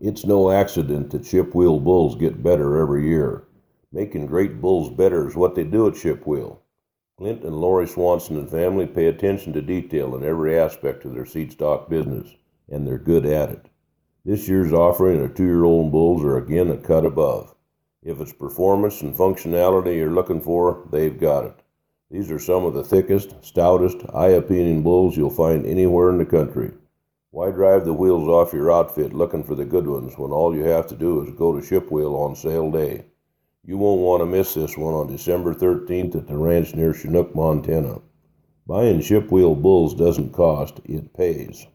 It's no accident that Shipwheel bulls get better every year. Making great bulls better is what they do at Shipwheel. Clint and Lori Swanson and family pay attention to detail in every aspect of their seed stock business, and they're good at it. This year's offering of 2-year-old bulls are again a cut above. If it's performance and functionality you're looking for, they've got it. These are some of the thickest, stoutest, eye-appealing bulls you'll find anywhere in the country. Why drive the wheels off your outfit looking for the good ones when all you have to do is go to Shipwheel on sale day? You won't want to miss this one on December 13th at the ranch near Chinook, Montana. Buying Shipwheel bulls doesn't cost, it pays.